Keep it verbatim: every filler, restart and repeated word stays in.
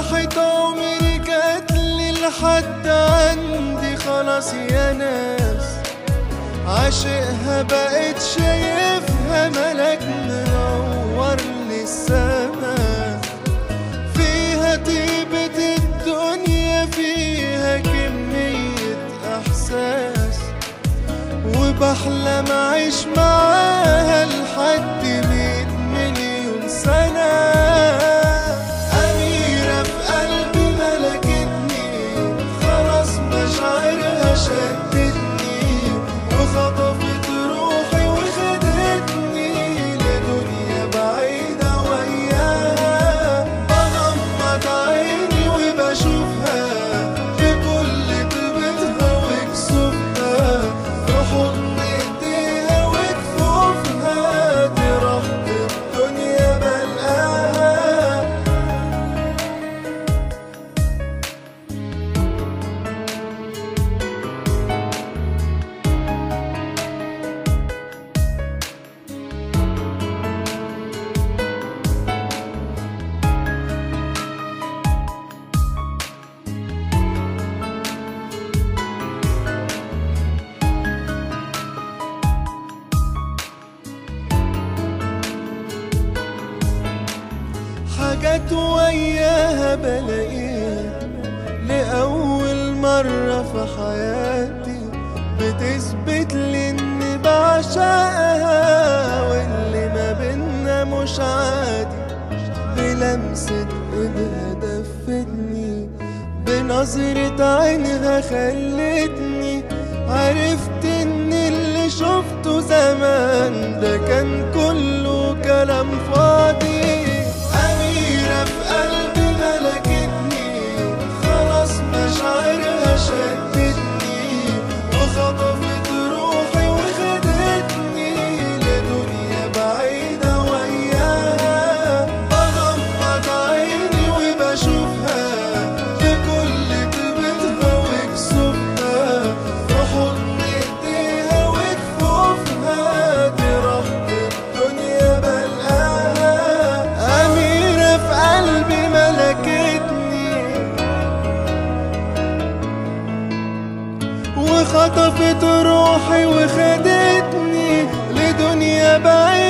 راحت عمري جاتلي لحد عندي خلاص يا ناس، عاشقها بقيت شايفها ملاك منور للسما، فيها طيبة الدنيا فيها كمية احساس، وبحلم اعيش معاها لحد مية مليون سنة. أميرة في قلبي ملكتني، خلاص مشاعرها شدتني، وخطفت روحي وخدتني لدنيا بعيدة وياها. بغمض عيني وبشوفها بكل طيبتها وكسوفها، في حضن ايديها وكفوفها، دي راحة الدنيا بلقاها. حاجات وياها بلاقيها لأول مرة في حياتي، بتثبت لي إني بعشقها، واللي ما بينا مش عادي. بلمسة إيدها دفتني، بنظرة عينها خلتني عرفت إن اللي شفته زمان ده كان كله كلام فاضي. أميرة في قلبي ملكتني، خلاص مشاعرها شدتني، وخطفت روحي وخدتني لدنيا بعيدة وياها. بغمض عيني وبشوفها بكل طيبتها وكسوفها، في حضن ايديها وكفوفها، دي راحة الدنيا بلقاها. أميرة في قلبي ملكتني، وخطفت روحي وخدتني لدنيا بعيدة